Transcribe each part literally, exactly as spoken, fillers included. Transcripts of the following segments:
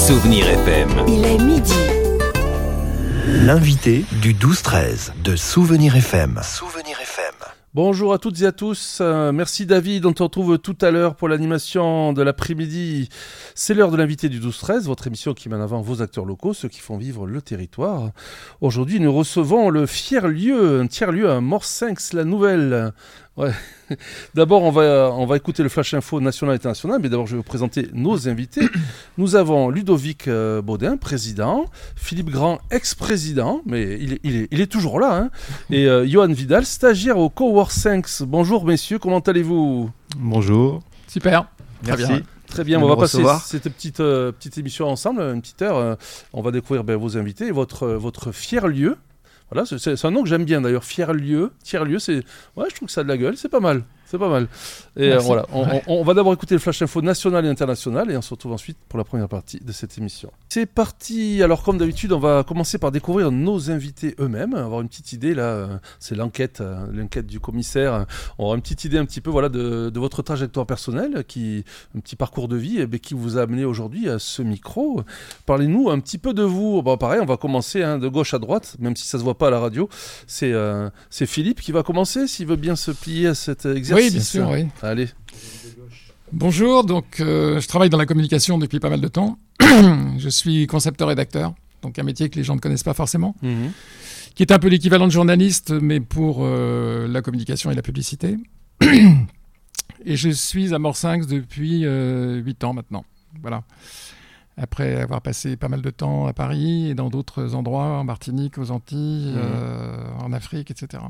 Souvenir F M. Il est midi. L'invité du douze treize de Souvenir F M. Souvenir F M. Bonjour à toutes et à tous, euh, merci David, on te retrouve tout à l'heure pour l'animation de l'après-midi. C'est l'heure de l'invité du douze treize, votre émission qui met en avant vos acteurs locaux, ceux qui font vivre le territoire. Aujourd'hui, nous recevons le Fier-Lieu, un tiers-lieu à Morsinx-la-Nouvelle. Ouais. D'abord, on va, on va écouter le Flash Info national et international, mais d'abord, je vais vous présenter nos invités. Nous avons Ludovic euh, Baudin, président, Philippe Grand, ex-président, mais il est, il est, il est toujours là, hein, et euh, Johan Vidal, stagiaire au Coworsinx. Bonjour messieurs, comment allez-vous ? Bonjour. Super. Merci. Très bien. Très bien, on va passer cette petite, euh, petite émission ensemble, une petite heure. Euh, on va découvrir ben, vos invités et votre, euh, votre fier-lieu. Voilà, c'est, c'est un nom que j'aime bien d'ailleurs, Fier-Lieu. Tiers-lieu, c'est... Ouais, je trouve que ça a de la gueule, c'est pas mal. C'est pas mal. Et euh, voilà, on, on, on va d'abord écouter le Flash Info national et international et on se retrouve ensuite pour la première partie de cette émission. C'est parti. Alors comme d'habitude, on va commencer par découvrir nos invités eux-mêmes, avoir une petite idée là. C'est l'enquête, l'enquête du commissaire. On aura une petite idée un petit peu voilà de, de votre trajectoire personnelle, qui un petit parcours de vie, et bien, qui vous a amené aujourd'hui à ce micro. Parlez-nous un petit peu de vous. Bon, pareil, on va commencer hein, de gauche à droite, même si ça se voit pas à la radio. C'est euh, c'est Philippe qui va commencer, s'il veut bien se plier à cet exercice. Oui, bien sûr, oui. Allez. Bonjour, donc euh, je travaille dans la communication depuis pas mal de temps. Je suis concepteur-rédacteur, donc un métier que les gens ne connaissent pas forcément, mmh. qui est un peu l'équivalent de journaliste, mais pour euh, la communication et la publicité. Et je suis à Morsinx depuis euh, huit ans maintenant. Voilà. Après avoir passé pas mal de temps à Paris et dans d'autres endroits, en Martinique, aux Antilles, mmh. euh, en Afrique, et cetera.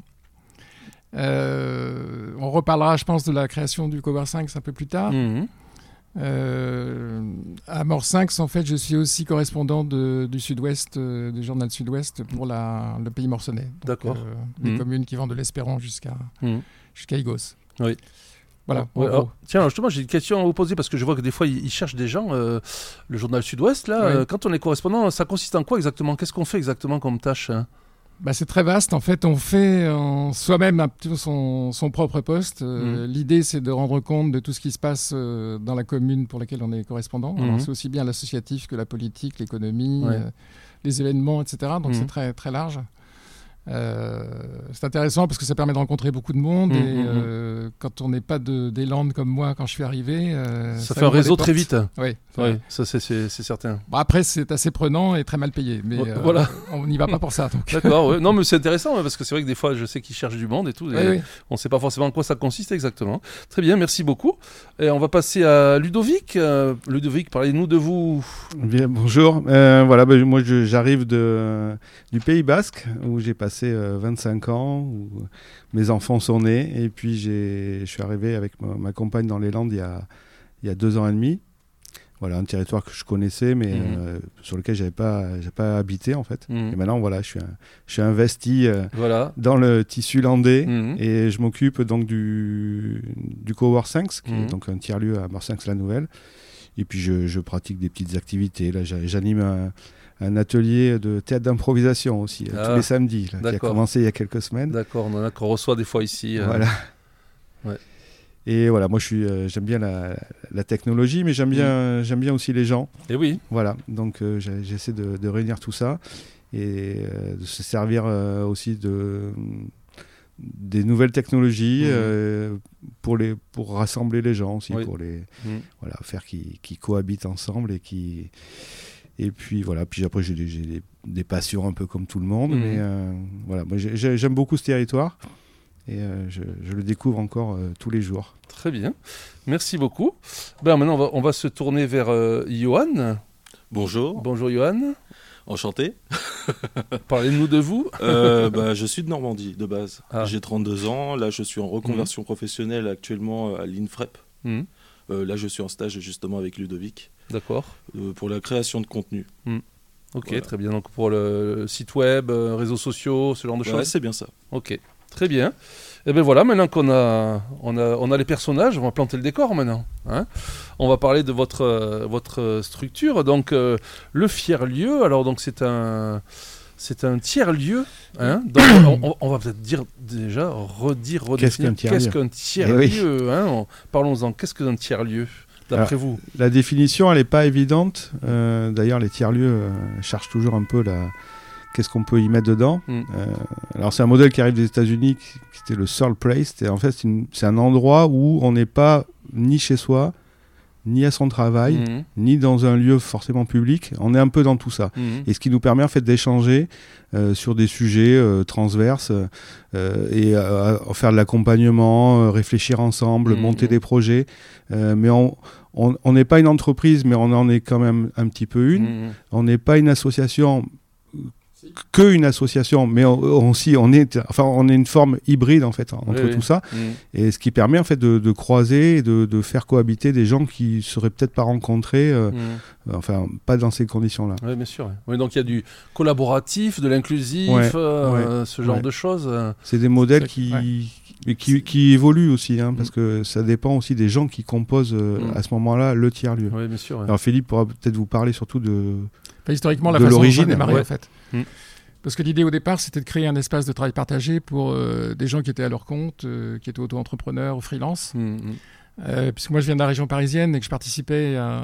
Euh, on reparlera, je pense, de la création du Coworsinx un peu plus tard. Mmh. Euh, à Morsinx, en fait, je suis aussi correspondant de, du Sud-Ouest, euh, du journal Sud-Ouest pour la, le pays morcelais. Donc, D'accord. Euh, les mmh. communes qui vont de l'Espéron jusqu'à, mmh. jusqu'à Igos. Oui. Voilà. Ouais, alors, tiens, justement, j'ai une question à vous poser parce que je vois que des fois, ils, ils cherchent des gens. Euh, le journal Sud-Ouest, là, oui. euh, quand on est correspondant, ça consiste en quoi exactement ? Qu'est-ce qu'on fait exactement comme tâche hein ? Bah, c'est très vaste. En fait, on fait en soi-même un peu son, son propre poste. Euh, mmh. L'idée, c'est de rendre compte de tout ce qui se passe euh, dans la commune pour laquelle on est correspondant. Mmh. Alors, c'est aussi bien l'associatif que la politique, l'économie, ouais. euh, les événements, et cetera. Donc, mmh. c'est très, très large. Euh, c'est intéressant parce que ça permet de rencontrer beaucoup de monde mmh, et mmh. euh, quand on n'est pas de, des Landes comme moi quand je suis arrivé euh, ça, ça fait un réseau très vite. Oui, oui ça c'est, c'est, c'est certain. Bon, après c'est assez prenant et très mal payé mais euh, voilà. on n'y va pas pour ça donc. D'accord, ouais. Non mais c'est intéressant ouais, parce que c'est vrai que des fois je sais qu'ils cherchent du monde et tout et oui, oui. on ne sait pas forcément en quoi ça consiste exactement. Très bien, merci beaucoup et on va passer à Ludovic. euh, Ludovic, parlez-nous de vous. Bien, bonjour, euh, voilà, bah, moi je, j'arrive de, du Pays Basque où j'ai passé vingt-cinq ans, où mes enfants sont nés et puis j'ai, je suis arrivé avec ma, ma compagne dans les Landes il y a, il y a deux ans et demi. Voilà, un territoire que je connaissais mais mmh. euh, sur lequel j'avais pas, j'avais pas habité en fait. Mmh. Et maintenant voilà, je suis, un, je suis investi euh, voilà. dans le tissu landais mmh. et je m'occupe donc du, du Coworsinx, qui mmh. est donc un tiers-lieu à Morsinx-la-Nouvelle. Et puis je, je pratique des petites activités. Là, j'anime un un atelier de théâtre d'improvisation aussi, ah, tous les samedis, là, qui a commencé il y a quelques semaines. D'accord, on en a qu'on reçoit des fois ici. Euh... Voilà. Ouais. Et voilà, moi je suis, euh, j'aime bien la, la technologie, mais j'aime bien, mmh. j'aime bien aussi les gens. Et oui. Voilà, donc euh, j'essaie de, de réunir tout ça et euh, de se servir euh, aussi de des nouvelles technologies mmh. euh, pour les pour rassembler les gens aussi, oui. pour les mmh. voilà faire qu'ils qui cohabitent ensemble et qui Et puis voilà, puis après j'ai des, j'ai des, des passions un peu comme tout le monde, mmh. mais euh, voilà, moi j'ai, j'aime beaucoup ce territoire et euh, je, je le découvre encore euh, tous les jours. Très bien, merci beaucoup. Ben maintenant on va, on va se tourner vers euh, Johan. Bonjour. Bonjour Johan. Enchanté. Parlez-nous de vous. euh, bah, je suis de Normandie de base. Ah. J'ai trente-deux ans. Là, je suis en reconversion mmh. professionnelle actuellement à l'INFREP. Mmh. Euh, là, je suis en stage justement avec Ludovic. D'accord. Euh, pour la création de contenu. Mmh. Ok, voilà. Très bien. Donc pour le site web, euh, réseaux sociaux, ce genre de ouais, choses. Ouais, c'est bien ça. Ok, très bien. Et bien voilà, maintenant qu'on a, on a, on a les personnages, on va planter le décor maintenant. Hein, on va parler de votre, euh, votre structure. Donc euh, le Fier-Lieu, alors donc c'est un... C'est un tiers-lieu. Hein, donc on, on, on va peut-être dire déjà, redire, redéfinir. Qu'est-ce qu'un tiers-lieu, Qu'est-ce qu'un tiers-lieu, eh oui. hein, on, parlons-en. Qu'est-ce qu'un tiers-lieu ? d'après Alors, vous? La définition, elle n'est pas évidente. Euh, d'ailleurs, les tiers-lieux euh, cherchent toujours un peu la... qu'est-ce qu'on peut y mettre dedans. Mm. Euh, alors, c'est un modèle qui arrive des États-Unis, qui, qui était le Searle Place. En fait, c'est, une, c'est un endroit où on n'est pas ni chez soi, ni à son travail, mmh. ni dans un lieu forcément public. On est un peu dans tout ça. Mmh. Et ce qui nous permet en fait d'échanger euh, sur des sujets euh, transverses euh, et euh, faire de l'accompagnement, euh, réfléchir ensemble, mmh. monter des projets. Euh, mais on n'est pas une entreprise, mais on en est quand même un petit peu une. Mmh. On n'est pas une association... que une association, mais on, on, aussi on est, enfin on est une forme hybride en fait entre oui, tout oui. ça, mmh. et ce qui permet en fait de, de croiser, et de, de faire cohabiter des gens qui seraient peut-être pas rencontrés, euh, mmh. enfin pas dans ces conditions-là. Oui, bien sûr. Oui, donc il y a du collaboratif, de l'inclusif, ouais, euh, ouais, ce genre ouais. de choses. C'est des modèles qui, ouais. qui, qui évoluent aussi, hein, mmh. parce que ça dépend aussi des gens qui composent euh, mmh. à ce moment-là le tiers-lieu. Oui, bien sûr. Ouais. Alors Philippe pourra peut-être vous parler surtout de. Enfin, historiquement, la de façon l'origine, dont ça a démarré, ouais. en fait. Mm. Parce que l'idée au départ, c'était de créer un espace de travail partagé pour euh, des gens qui étaient à leur compte, euh, qui étaient auto-entrepreneurs ou freelance. Mm. Euh, puisque moi, je viens de la région parisienne et que je participais à,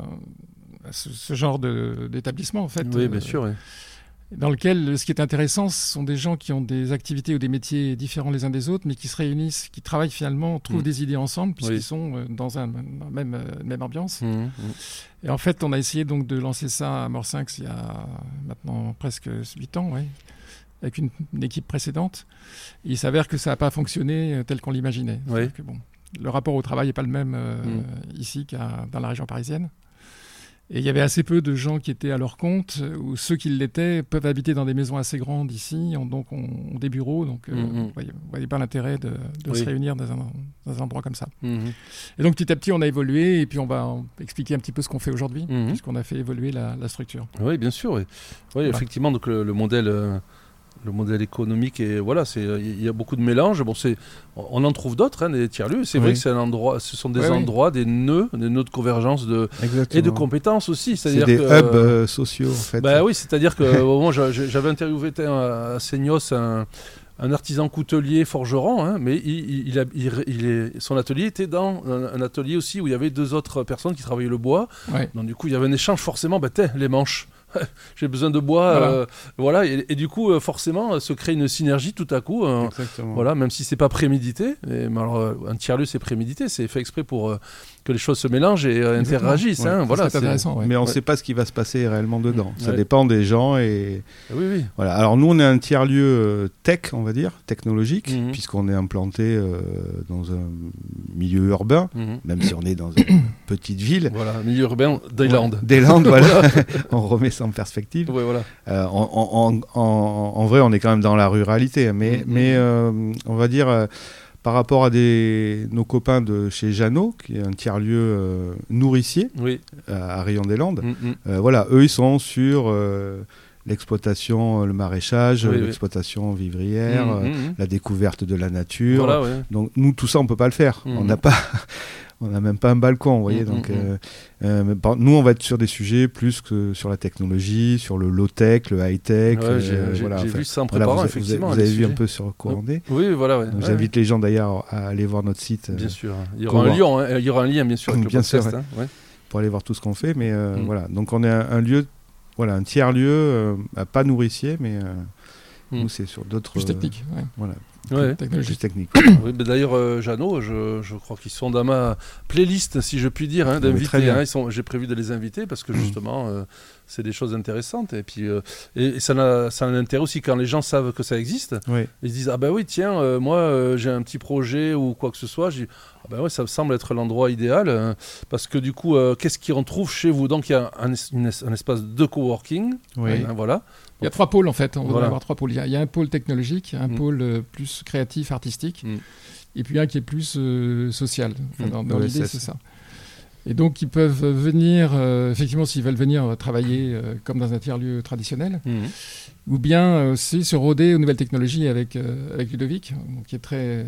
à ce, ce genre de, d'établissement, en fait. Oui, bien euh, sûr, oui. Dans lequel, ce qui est intéressant, ce sont des gens qui ont des activités ou des métiers différents les uns des autres, mais qui se réunissent, qui travaillent finalement, trouvent mmh. des idées ensemble, puisqu'ils oui. sont dans un, un même, euh, même ambiance. Mmh, mmh. Et en fait, on a essayé donc de lancer ça à Morsinx il y a maintenant presque huit ans, ouais, avec une, une équipe précédente. Et il s'avère que ça n'a pas fonctionné tel qu'on l'imaginait. Oui. Que, bon, le rapport au travail n'est pas le même euh, mmh. ici qu'à dans la région parisienne. Et il y avait assez peu de gens qui étaient à leur compte, ou ceux qui l'étaient peuvent habiter dans des maisons assez grandes ici, on, donc on, on des bureaux, donc euh, mm-hmm. vous voyez, vous voyez pas l'intérêt de, de oui. se réunir dans un, dans un endroit comme ça. Mm-hmm. Et donc petit à petit on a évolué, et puis on va expliquer un petit peu ce qu'on fait aujourd'hui, mm-hmm. puisqu'on a fait évoluer la, la structure. Oui, bien sûr. Oui, oui voilà. Effectivement, donc le, le modèle... Euh... Le modèle économique, et voilà, c'est il y a beaucoup de mélanges. Bon, c'est, on en trouve d'autres, hein, des tiers-lieux. C'est oui. vrai que c'est un endroit, ce sont des oui, endroits, oui. des nœuds, des nœuds de convergence de et de compétences aussi. C'est-à-dire c'est des que, hubs euh, sociaux en fait. Bah oui, c'est-à-dire que au moment j'avais interviewé à Seignos un, un artisan coutelier forgeron, hein, mais il, il, a, il, il est, son atelier était dans un, un atelier aussi où il y avait deux autres personnes qui travaillaient le bois. Oui. Donc du coup, il y avait un échange forcément. Bah, t'es, les manches. J'ai besoin de bois, voilà, euh, voilà et, et du coup euh, forcément se crée une synergie tout à coup, euh, voilà, même si c'est pas prémédité. Et, mais alors, euh, un tiers-lieu c'est prémédité, c'est fait exprès pour euh, que les choses se mélangent et euh, interagissent. Ouais, hein, voilà, c'est intéressant. Ouais. Mais on ne ouais. sait pas ce qui va se passer réellement dedans. Ça ouais. dépend des gens et oui, oui. Voilà. Alors nous on est un tiers-lieu euh, tech, on va dire, technologique, mm-hmm. puisqu'on est implanté euh, dans un milieu urbain, mm-hmm. même si on est dans une petite ville. Voilà, milieu urbain des Landes. Ouais, des Landes, voilà. On remet ça en perspective. Ouais, voilà. Euh, en, en, en, en vrai, on est quand même dans la ruralité, mais, mm-hmm. mais euh, on va dire, euh, par rapport à des, nos copains de chez Jeannot, qui est un tiers-lieu euh, nourricier, oui. à, à Rayon-des-Landes, mm-hmm. euh, voilà, eux, ils sont sur euh, l'exploitation, le maraîchage, oui, l'exploitation oui. vivrière, mm-hmm. euh, la découverte de la nature. Voilà, ouais. Donc, nous, tout ça, on ne peut pas le faire. Mm-hmm. On n'a pas... On n'a même pas un balcon, vous voyez. Mmh, donc, mmh. euh, euh, mais par, nous, on va être sur des sujets plus que sur la technologie, sur le low-tech, le high-tech. Ouais, euh, j'ai euh, j'ai, voilà, j'ai enfin, vu ça en préparant, voilà, vous, effectivement. Vous, vous avez vu sujets. Un peu sur quoi on est. Oui, voilà. Ouais. Donc, ouais, j'invite ouais. les gens d'ailleurs à aller voir notre site. Bien euh, sûr. Il y aura un lien, hein, il y aura un lien, bien sûr, avec bien le podcast. sûr, hein, ouais. Pour aller voir tout ce qu'on fait. Mais euh, mmh. voilà. Donc, on est un, un lieu, voilà, un tiers-lieu, euh, pas nourricier, mais euh, mmh. nous, c'est sur d'autres. Plus technique. Euh, ouais. Voilà. Ouais. Technologie technique. Oui, bah d'ailleurs, euh, Jeannot, je, je crois qu'ils sont dans ma playlist, si je puis dire, hein, d'invités. Hein, ils sont, j'ai prévu de les inviter parce que justement, euh, c'est des choses intéressantes. Et puis, euh, et, et ça, a, ça a un intérêt aussi quand les gens savent que ça existe. Oui. Ils se disent ah ben oui, tiens, euh, moi euh, j'ai un petit projet ou quoi que ce soit. J'ai ah ben ouais, ça me semble être l'endroit idéal hein, parce que du coup, euh, qu'est-ce qu'ils retrouvent chez vous? Donc il y a un, une, un espace de coworking. Oui. Hein, voilà. Il y a trois pôles en fait, on va voilà. avoir trois pôles. Il y a, il y a un pôle technologique, un mmh. pôle euh, plus créatif, artistique, mmh. et puis un qui est plus euh, social. Enfin, mmh. Dans, dans ouais, l'idée, c'est, c'est ça. Et donc ils peuvent venir, euh, effectivement s'ils veulent venir travailler euh, comme dans un tiers-lieu traditionnel, mmh. ou bien aussi se rôder aux nouvelles technologies avec, euh, avec Ludovic, donc, qui est très euh,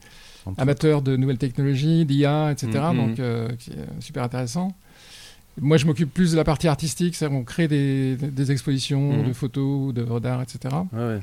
amateur de nouvelles technologies, d'I A, et cetera. Mmh. Donc euh, qui est super intéressant. Moi, je m'occupe plus de la partie artistique, c'est-à-dire qu'on crée des, des, des expositions mmh. de photos, d'œuvres d'art, et cetera. Ah ouais.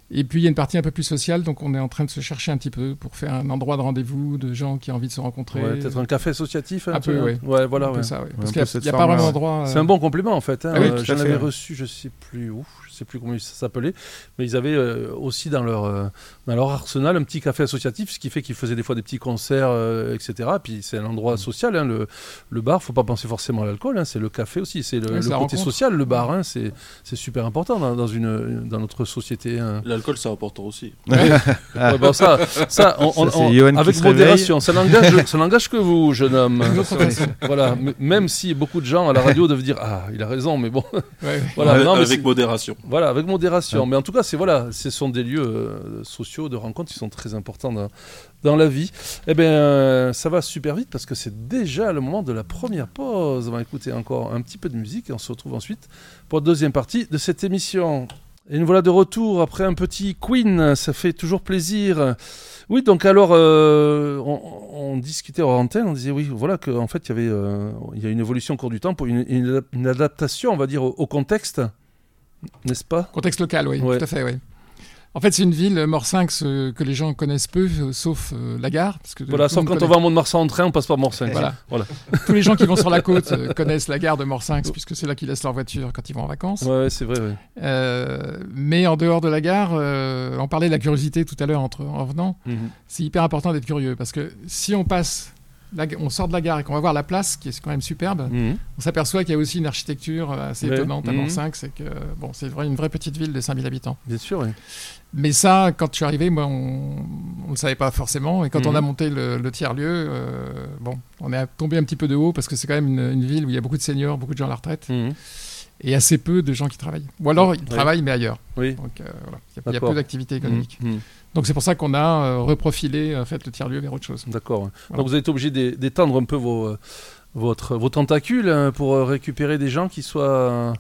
Et puis il y a une partie un peu plus sociale, donc on est en train de se chercher un petit peu pour faire un endroit de rendez-vous de gens qui ont envie de se rencontrer. Ouais, peut-être un café associatif. Un, un peu, oui. Ouais, voilà. Ouais. Ça, ouais. Parce ouais, qu'il n'y a, a pas vraiment d'endroit. C'est un bon compliment en fait. Hein. Ah oui, euh, J'en avais reçu, je sais plus où, je sais plus comment ça s'appelait, mais ils avaient euh, aussi dans leur euh, dans leur arsenal un petit café associatif, ce qui fait qu'ils faisaient des fois des petits concerts, euh, et cetera. Puis c'est un endroit social. Hein, le le bar, faut pas penser forcément à l'alcool. Hein, c'est le café aussi. C'est le, ouais, le côté rencontre. social. Le bar, hein, c'est c'est super important dans, dans une dans notre société. Hein. L'alcool, c'est important aussi. Ouais. Ouais, bon, ça, ça, on, on, ça on, avec modération, ça n'engage, ça n'engage que vous, jeune homme. Voilà, M- même si beaucoup de gens à la radio doivent dire ah, il a raison, mais bon. Ouais, voilà, ouais, non, mais avec modération. Voilà, avec modération. Ouais. Mais en tout cas, c'est voilà, ce sont des lieux euh, sociaux de rencontres qui sont très importants dans, dans la vie. Eh bien, euh, ça va super vite parce que c'est déjà le moment de la première pause. On va écouter encore un petit peu de musique et on se retrouve ensuite pour la deuxième partie de cette émission. Et nous voilà de retour après un petit Queen, ça fait toujours plaisir. Oui, donc alors, euh, on, on discutait hors antenne, on disait oui, voilà qu'en fait, il y avait, euh, il y a une évolution au cours du temps, pour une, une, une adaptation, on va dire, au, au contexte, n'est-ce pas ? Contexte local, oui, Ouais. tout à fait, oui. En fait, c'est une ville, Morsinx, euh, que les gens connaissent peu, euh, sauf euh, la gare. Parce que Voilà, sauf quand on va à Mont-de-Marsan en train, on passe par Morsinx. Voilà. voilà. Tous les gens qui vont sur la côte euh, connaissent la gare de Morsinx, puisque c'est là qu'ils laissent leur voiture quand ils vont en vacances. Ouais, ouais, c'est vrai, ouais. Euh, mais en dehors de la gare, euh, on parlait de la curiosité tout à l'heure entre, en venant. Mm-hmm. C'est hyper important d'être curieux, parce que si on passe, la, on sort de la gare et qu'on va voir la place, qui est quand même superbe, Mm-hmm. on s'aperçoit qu'il y a aussi une architecture assez Ouais. étonnante à Mm-hmm. Morsinx, et que bon, c'est vrai, une vraie petite ville de cinq mille habitants. Bien sûr, oui. Mais ça, quand je suis arrivé, moi, on ne le savait pas forcément. Et quand Mhm. on a monté le, le tiers-lieu, euh, bon, on est tombé un petit peu de haut parce que c'est quand même une, une ville où il y a beaucoup de seniors, beaucoup de gens à la retraite Mm-hmm. et assez peu de gens qui travaillent. Ou alors, ils Oui. travaillent, mais ailleurs. Oui. Donc, euh, voilà. Il y a- il y a D'accord. peu d'activité économique. Mm-hmm. Donc, c'est pour ça qu'on a euh, reprofilé en fait, le tiers-lieu vers autre chose. D'accord. Voilà. Donc vous avez été obligé d'é- d'étendre un peu vos, euh, votre, vos tentacules hein, pour euh, récupérer des gens qui soient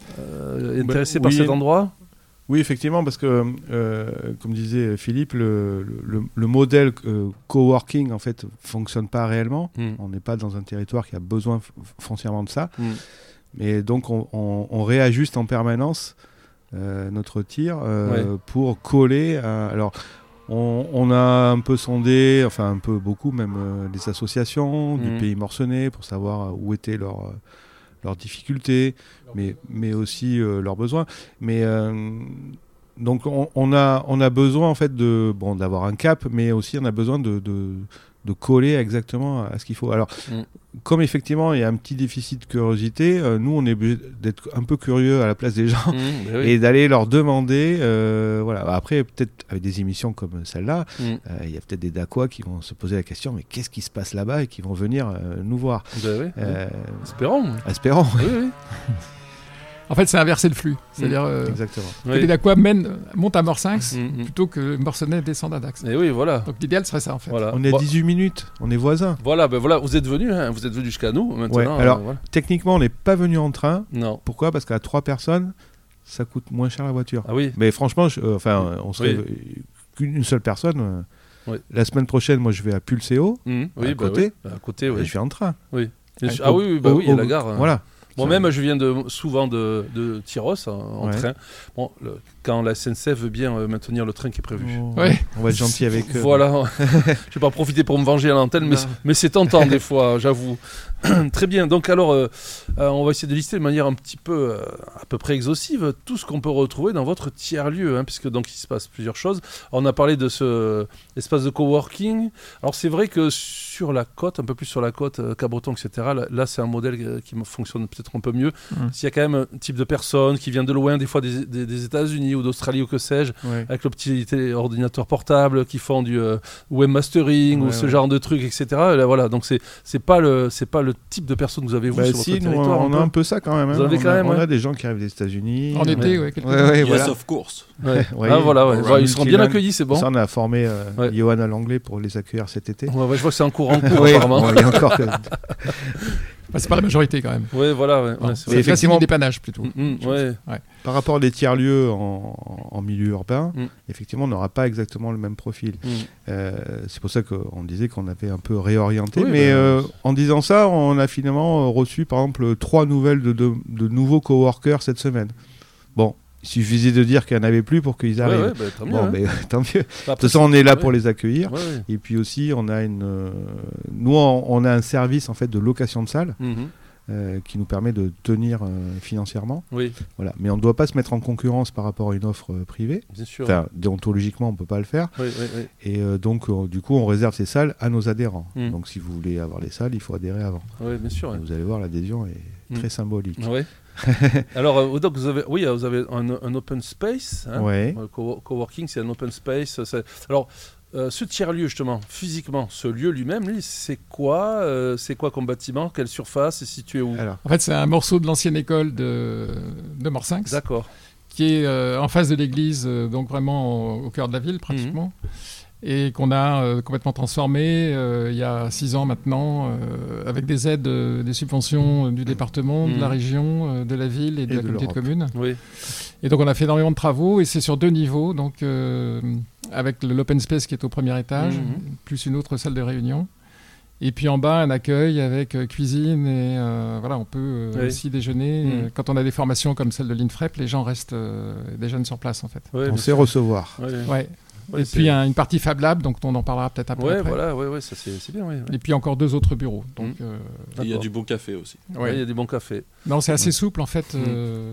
euh, intéressés Bah, par oui. cet endroit. Oui, effectivement, parce que, euh, comme disait Philippe, le, le, le modèle euh, coworking, en fait, fonctionne pas réellement. Mm. On n'est pas dans un territoire qui a besoin f- foncièrement de ça. Mm. Mais donc, on, on- on réajuste en permanence euh, notre tir euh, Ouais. pour coller à... Alors, on, on a un peu sondé, enfin un peu beaucoup même, euh, les associations du Mhm. pays morcelé pour savoir où étaient leurs, euh, leurs difficultés, mais, mais aussi euh, leurs besoins. Mais euh, donc on, on, a, on a besoin en fait de, bon, d'avoir un cap, mais aussi on a besoin de, de, de coller exactement à ce qu'il faut. Alors, Mhm. comme effectivement il y a un petit déficit de curiosité, euh, nous on est obligé d'être un peu curieux à la place des gens. Mmh, ben oui. Et d'aller leur demander, euh, voilà. Après, peut-être avec des émissions comme celle-là, Mmh. euh, il y a peut-être des Dacois qui vont se poser la question, mais qu'est-ce qui se passe là-bas et qui vont venir euh, nous voir. Ben oui. Euh, Espérons. espérons. Oui, oui. En fait, c'est inverser le flux. C'est-à-dire euh, Exactement. que Oui. les Dacois mènent, montent à Morsinx Mm, mm. plutôt que Morcenay descendent à Dax. Et oui, voilà. Donc l'idéal serait ça, en fait. Voilà. On est à Bon, dix-huit minutes, on est voisins. Voilà, ben voilà, vous êtes venus, hein, vous êtes venus jusqu'à nous maintenant. Ouais, alors- euh, voilà. Techniquement, on n'est pas venu en train. Non. Pourquoi ? Parce qu'à trois personnes, ça coûte moins cher la voiture. Ah oui. Mais franchement, je- euh, enfin, on serait Oui. euh, qu'une seule personne. euh, Oui. La semaine prochaine, moi, je vais à Pulseo. Mmh, oui, À bah côté. oui. À côté, et oui. je vais en train. Bien sûr. Au- Ah oui, oui, bah au- oui, il y a au- la gare. hein. Voilà. Moi-même, je viens de, souvent de, de Tyros en, en Ouais. train. Bon, le- quand la S N C F veut bien euh, maintenir le train qui est prévu. Ouais. On va être gentil avec eux. Voilà. Je vais pas profiter pour me venger à l'antenne, mais, Non. mais c'est tentant des fois, j'avoue. Très bien. Donc alors, euh, euh, on va essayer de lister de manière un petit peu, euh, à peu près exhaustive, tout ce qu'on peut retrouver dans votre tiers-lieu, hein, puisque donc il se passe plusieurs choses. On a parlé de ce espace de coworking. Alors c'est vrai que sur la côte, un peu plus sur la côte, euh, Cabreton, et cetera. Là, là, c'est un modèle euh, qui me fonctionne peut-être un peu mieux. Mm. S'il y a quand même un type de personne qui vient de loin, des fois des, des- des États-Unis ou d'Australie ou que sais-je, Ouais. avec le petit télé- ordinateur portable, qui font du euh, webmastering ou Ouais, ce ouais. genre de trucs, et cetera. Et là, voilà, donc c'est c'est pas le c'est pas le type de personne que vous avez vous Bah sur si, votre nous, territoire. on un a peu un peu ça quand même. Vous hein. en avez on quand a, même, on ouais. a des gens qui arrivent des États-Unis. En euh, été, ouais, quelques Ouais, jours. ouais, Yes, voilà. of course. Ouais. Ouais, Ah voilà, ouais. Ryan Ouais, ils seront bien Killen. accueillis, c'est bon. Ça, on a formé euh, Ouais. Johan à l'anglais pour les accueillir cet été. Ouais, ouais, je vois que c'est en cours en cours Oui, apparemment. bon, il y a encore que- Enfin, c'est pas la majorité quand même. Ouais, voilà, ouais. ouais, c'est Mais vrai. C'est effectivement- effectivement dépannage plutôt. Mm, mm, ouais. par rapport à des tiers-lieux en, en milieu urbain, Mm. effectivement, on n'aura pas exactement le même profil. Mm. Euh, c'est pour ça qu'on disait qu'on avait un peu réorienté. Oui, mais ben, euh, en disant ça, on a finalement reçu, par exemple, trois nouvelles de, de, de nouveaux coworkers cette semaine. Bon, Il suffisait de dire qu'il n'y en avait plus pour qu'ils arrivent. Ouais, ouais, bah, tant mieux, bon, hein. mais, tant mieux. Bah, de toute façon, on est là ouais. pour les accueillir. Ouais, ouais. Et puis aussi, on a une, euh, nous, on, on a un service en fait de location de salles. Mm-hmm. Euh, qui nous permet de tenir euh, financièrement. Oui. Voilà. Mais on ne doit pas se mettre en concurrence par rapport à une offre euh, privée. Bien sûr. Enfin, déontologiquement, on ne peut pas le faire. Oui, oui, oui. Et euh, donc, euh, du coup, on réserve ces salles à nos adhérents. Mm. Donc, si vous voulez avoir les salles, il faut adhérer avant. Oui, bien sûr. Et oui. Vous allez voir, l'adhésion est mm. très symbolique. Oui. Alors, euh, donc vous avez, oui, vous avez un, un open space. Hein, ouais. Le co- coworking, c'est un open space. C'est... Alors, Euh, ce tiers-lieu, justement, physiquement, ce lieu lui-même, lui, c'est quoi euh, C'est quoi comme bâtiment? Quelle surface? C'est situé où? Alors, en fait, c'est un morceau de l'ancienne école de, de Morsinx. D'accord. Qui est euh, en face de l'église, euh, donc vraiment au, au cœur de la ville, pratiquement. Mmh. Et qu'on a euh, complètement transformé euh, il y a six ans maintenant, euh, avec des aides, euh, des subventions euh, du département, mmh. de la région, euh, de la ville et, et de la de communauté de communes. Oui. Et donc on a fait énormément de travaux, et c'est sur deux niveaux, donc euh, avec l'open space qui est au premier étage, mmh. plus une autre salle de réunion. Et puis en bas, un accueil avec euh, cuisine, et euh, voilà, on peut euh, oui. aussi déjeuner. Mmh. Euh, quand on a des formations comme celle de l'INFREP, les gens restent, euh, déjeunent sur place en fait. Oui, on sait recevoir. Oui. Ouais. Ouais, et c'est... puis un, une partie Fab Lab, donc on en parlera peut-être un peu ouais, après. Voilà, ouais, ouais, ça c'est, c'est bien. Ouais, ouais. Et puis encore deux autres bureaux. Donc, mmh. euh, il y a du bon café aussi. Ouais, ouais, il y a du bon café. Non, c'est assez mmh. souple en fait. Mmh. Euh,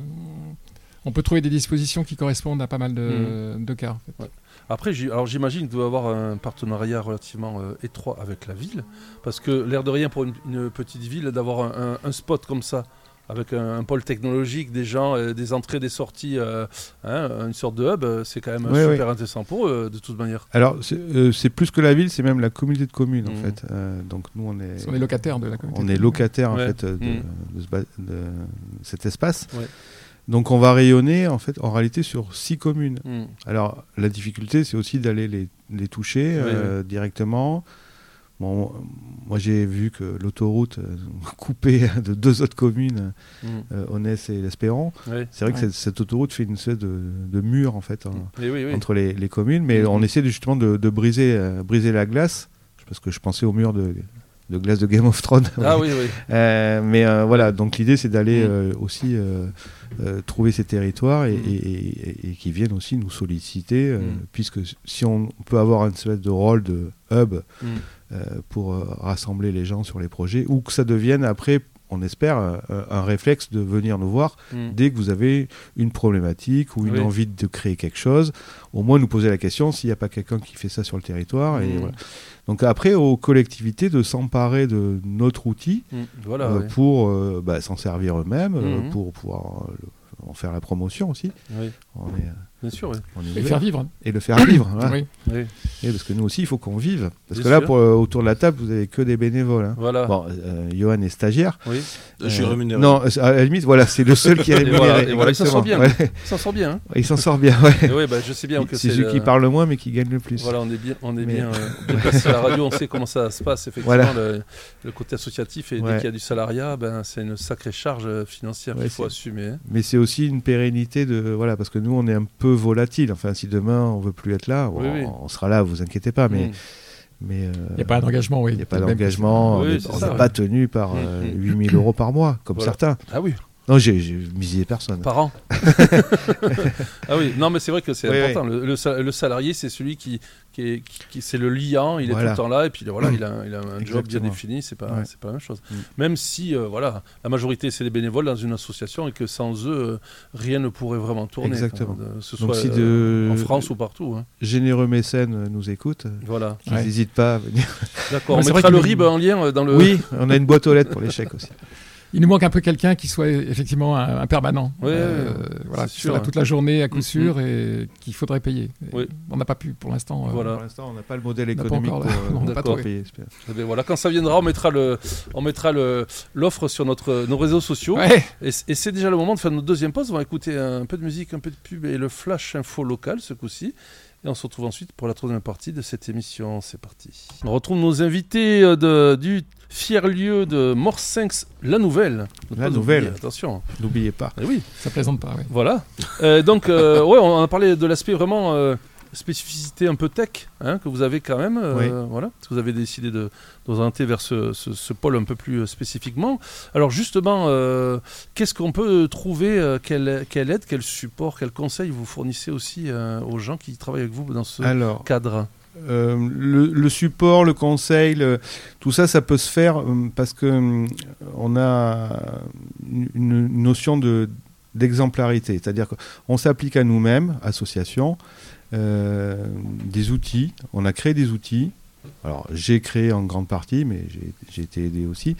on peut trouver des dispositions qui correspondent à pas mal de, mmh. de cas. En fait. Ouais. Après, j'ai, alors j'imagine que vous devez avoir un partenariat relativement euh, étroit avec la ville, parce que l'air de rien pour une, une petite ville d'avoir un, un, un spot comme ça, avec un, un pôle technologique, des gens, euh, des entrées, des sorties, euh, hein, une sorte de hub, euh, c'est quand même ouais, super ouais. intéressant pour eux, de toute manière. Alors, c'est, euh, c'est plus que la ville, c'est même la communauté de communes, mmh. en fait. Euh, donc, nous, on est... On est locataires de la communauté. On est locataires, en ouais. fait, de, mmh. de, ce ba- de cet espace. Ouais. Donc, on va rayonner, en fait, en réalité, sur six communes. Mmh. Alors, la difficulté, c'est aussi d'aller les, les toucher ouais, euh, ouais. directement. Bon, moi, j'ai vu que l'autoroute euh, coupée de deux autres communes, mmh. euh, Onès et l'Espérant, ouais. c'est vrai que ouais. cette, cette autoroute fait une espèce de, de mur en fait, en, oui, oui. entre les, les communes, mais mmh. on essaie de, justement de, de briser, euh, briser la glace, parce que je pensais au mur de, de glace de Game of Thrones. Ah oui, oui. Euh, mais euh, voilà, donc l'idée c'est d'aller mmh. euh, aussi euh, euh, trouver ces territoires et, mmh. et, et, et qui viennent aussi nous solliciter, euh, mmh. puisque si on peut avoir une espèce de rôle de hub, mmh. Euh, pour euh, rassembler les gens sur les projets, ou que ça devienne après, on espère, euh, un réflexe de venir nous voir mmh. dès que vous avez une problématique ou une oui. envie de créer quelque chose, au moins nous poser la question s'il n'y a pas quelqu'un qui fait ça sur le territoire. Mmh. Et voilà. Donc après, aux collectivités de s'emparer de notre outil mmh. voilà, euh, oui. pour euh, bah, s'en servir eux-mêmes, mmh. euh, pour pouvoir euh, le, en faire la promotion aussi. Oui. On est, Bien sûr, oui. On est et faire vivre. Et le faire vivre. Voilà. Oui. Oui. Et parce que nous aussi, il faut qu'on vive. Parce Bien que là, sûr. pour, euh, autour de la table, vous n'avez que des bénévoles. Hein. Voilà. Bon, euh, Johan est stagiaire. Oui. Euh, je suis rémunéré. Non, à la limite, voilà, c'est le seul qui est rémunéré. Et voilà, et voilà, il s'en sort bien. Ouais. Il s'en sort bien. Hein. Il s'en sort bien, ouais. Oui, bah, je sais bien que c'est, c'est celui le... qui parle le moins, mais qui gagne le plus. Voilà, on est bien, on est mais... bien, euh, bien passé à la radio, on sait comment ça se passe, effectivement, voilà. le, le côté associatif, et ouais. dès qu'il y a du salariat, ben, c'est une sacrée charge financière ouais, qu'il faut c'est... assumer. Hein. Mais c'est aussi une pérennité de, voilà, parce que nous, on est un peu volatile. Enfin, si demain, on veut plus être là, bon, oui, oui. on sera là, vous inquiétez pas, mais... Mmh. Mais il euh, n'y a pas d'engagement, oui. Il n'y a pas d'engagement, oui, on n'est ouais. pas tenu par euh, mmh. huit mille euros par mois, comme voilà. certains. Ah oui. Non, j'ai, j'ai misé personne. Par an. Ah oui, non, mais c'est vrai que c'est oui, important. Oui. Le, le, le salarié, c'est celui qui, qui, est, qui, qui c'est le liant, il est voilà. tout le temps là, et puis voilà, il a, il a un Exactement. job bien défini, c'est pas, ouais. c'est pas la même chose. Mm. Même si, euh, voilà, la majorité c'est des bénévoles dans une association et que sans eux, euh, rien ne pourrait vraiment tourner. Exactement. Hein, de, ce Donc soit si euh, de en France ou partout. Hein. Généreux mécènes nous écoutent, voilà. qu'ils n'hésitent ouais. pas à venir. D'accord, on mettra le R I B en lien dans le... Oui, on a une boîte aux lettres pour les chèques aussi. Il nous manque un peu quelqu'un qui soit effectivement un, un permanent, oui, euh, oui, voilà, qui sûr, soit là hein. toute la journée à coup mmh. sûr et qu'il faudrait payer. Oui. On n'a pas pu pour l'instant. Euh, voilà. Pour l'instant, on n'a pas le modèle économique pour, pour, euh, pour payer. Eh bien, voilà, quand ça viendra, on mettra, le, on mettra le, l'offre sur notre, nos réseaux sociaux. Ouais. Et, et c'est déjà le moment de faire notre deuxième pause. On va écouter un peu de musique, un peu de pub et le flash info local ce coup-ci. Et on se retrouve ensuite pour la troisième partie de cette émission. C'est parti. On retrouve nos invités de, du fier-lieu de Morsinx, la nouvelle. La nouvelle. Attention. N'oubliez pas. Et oui. Ça plaisante pas, oui. Voilà. euh, donc, euh, ouais, on a parlé de l'aspect vraiment euh, spécificité un peu tech hein, que vous avez quand même. Euh, oui. Voilà, parce que vous avez décidé de d'orienter vers ce, ce, ce pôle un peu plus spécifiquement. Alors justement, euh, qu'est-ce qu'on peut trouver euh, quelle, quelle aide, quel support, quel conseil vous fournissez aussi euh, aux gens qui travaillent avec vous dans ce Alors, cadre? Euh, le, le support, le conseil, le, tout ça, ça peut se faire euh, parce que euh, on a une, une notion de, d'exemplarité, c'est-à-dire qu'on s'applique à nous-mêmes, associations, euh, des outils. On a créé des outils. Alors, j'ai créé en grande partie, mais j'ai, j'ai été aidé aussi.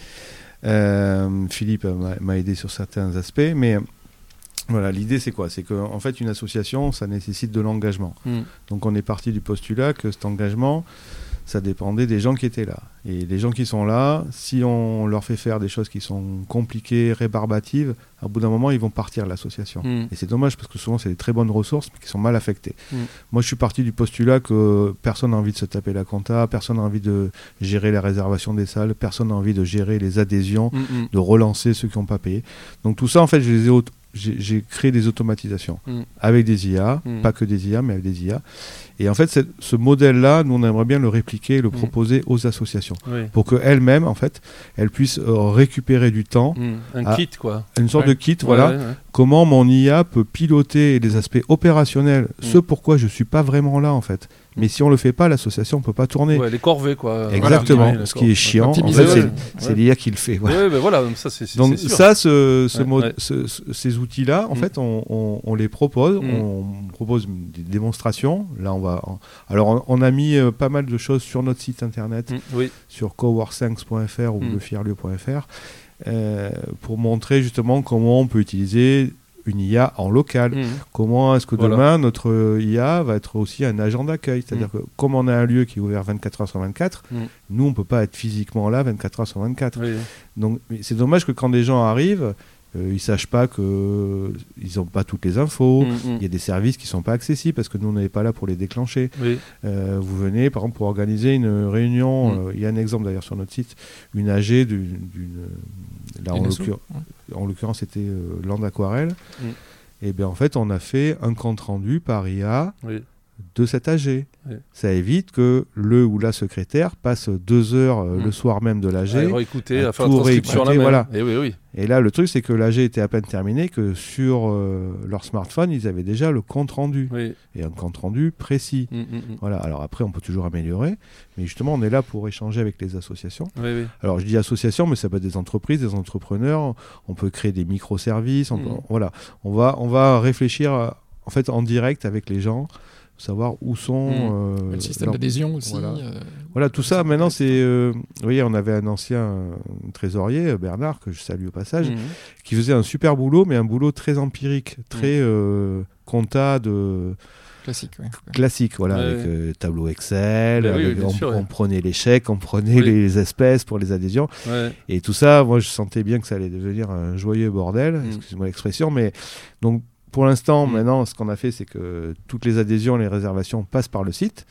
Euh, Philippe m'a, m'a aidé sur certains aspects, mais voilà, l'idée c'est quoi? C'est qu'en en fait une association ça nécessite de l'engagement. Mmh. Donc on est parti du postulat que cet engagement ça dépendait des gens qui étaient là. Et les gens qui sont là, si on leur fait faire des choses qui sont compliquées, rébarbatives, au bout d'un moment ils vont partir de l'association. Mmh. Et c'est dommage parce que souvent c'est des très bonnes ressources mais qui sont mal affectées. Mmh. Moi je suis parti du postulat que personne n'a envie de se taper la compta, personne n'a envie de gérer la réservation des salles, personne n'a envie de gérer les adhésions, mmh. de relancer ceux qui n'ont pas payé. Donc tout ça en fait je les ai auto- J'ai, j'ai créé des automatisations mmh. avec des I A, mmh. pas que des I A, mais avec des I A. Et en fait, c'est, ce modèle-là, nous, on aimerait bien le répliquer et le mmh. proposer aux associations. Oui. Pour qu'elles-mêmes, en fait, elles puissent euh, récupérer du temps. Mmh. Un à, kit, quoi. Une sorte ouais. de kit, ouais, voilà. Ouais, ouais. Comment mon I A peut piloter les aspects opérationnels, mmh. ce pourquoi je ne suis pas vraiment là, en fait. Mais si on ne le fait pas, l'association ne peut pas tourner. Ouais, les corvées, quoi. Exactement. Voilà, ce qui est chiant, en fait, ouais, c'est, ouais. c'est l'I A qui le fait. Voilà. Ouais, ben voilà, ça, c'est, c'est, Donc c'est sûr. ça, ce, ce ouais, mode, ouais. ce, ce, ces outils-là, en mmh. fait, on, on, on les propose. Mmh. On propose des démonstrations. Là, on va. En... Alors, on, on a mis euh, pas mal de choses sur notre site internet, mmh. oui. sur coworksense point f r ou mmh. le fierlieu point f r, euh, pour montrer justement comment on peut utiliser une I A en local. Mmh. Comment est-ce que voilà. demain, notre I A va être aussi un agent d'accueil? C'est-à-dire mmh. que comme on a un lieu qui est ouvert vingt-quatre heures sur vingt-quatre, mmh. nous, on ne peut pas être physiquement là vingt-quatre heures sur vingt-quatre. Oui. Donc, c'est dommage que quand des gens arrivent, euh, ils ne sachent pas qu'ils n'ont pas toutes les infos. Mmh. Il y a des services qui ne sont pas accessibles parce que nous, on n'est pas là pour les déclencher. Oui. Euh, vous venez, par exemple, pour organiser une réunion. Mmh. Euh, il y a un exemple d'ailleurs sur notre site, une A G d'une... d'une là, en, l'occur... en l'occurrence, c'était euh, Land Aquarelle. Mmh. Et bien, en fait, on a fait un compte rendu par I A oui. de cet A G. Oui. Ça évite que le ou la secrétaire passe deux heures euh, mmh. le soir même de l'A G à réécouter, à, à faire la transcription la voilà. Et, oui, oui. Et là, le truc, c'est que l'A G était à peine terminé, que sur euh, leur smartphone, ils avaient déjà le compte rendu. Oui. Et un compte rendu précis. Mmh, mmh. Voilà. Alors après, on peut toujours améliorer. Mais justement, on est là pour échanger avec les associations. Oui, oui. Alors, je dis associations, mais ça peut être des entreprises, des entrepreneurs. On peut créer des microservices. On, mmh. peut, voilà. on, va, on va réfléchir à, en fait, en direct avec les gens. Savoir où sont... Mmh. Euh, le système leur... d'adhésion aussi. Voilà, euh... voilà tout ça, maintenant, c'est... Euh... Vous voyez, on avait un ancien euh, trésorier, Bernard, que je salue au passage, mmh. qui faisait un super boulot, mais un boulot très empirique, très mmh. euh, compta de... Classique, oui. Classique, voilà, ouais, avec ouais. Euh, tableau Excel, avec, oui, on, sûr, on ouais. prenait les chèques, on prenait oui. les espèces pour les adhésions. Ouais. Et tout ça, moi, je sentais bien que ça allait devenir un joyeux bordel, mmh. excusez-moi l'expression, mais... donc pour l'instant, mmh. maintenant, ce qu'on a fait, c'est que toutes les adhésions, les réservations passent par le site.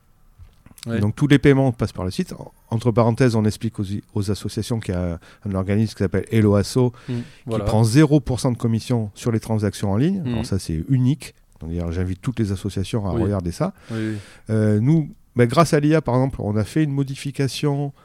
Ouais. Donc, tous les paiements passent par le site. Entre parenthèses, on explique aux, aux associations qu'il y a un organisme qui s'appelle Hello Asso, mmh. qui voilà. prend zéro pour cent de commission sur les transactions en ligne. Mmh. Alors ça, c'est unique. Donc, j'invite toutes les associations à oui. regarder ça. Oui, oui. Euh, nous, bah, grâce à l'I A, par exemple, on a fait une modification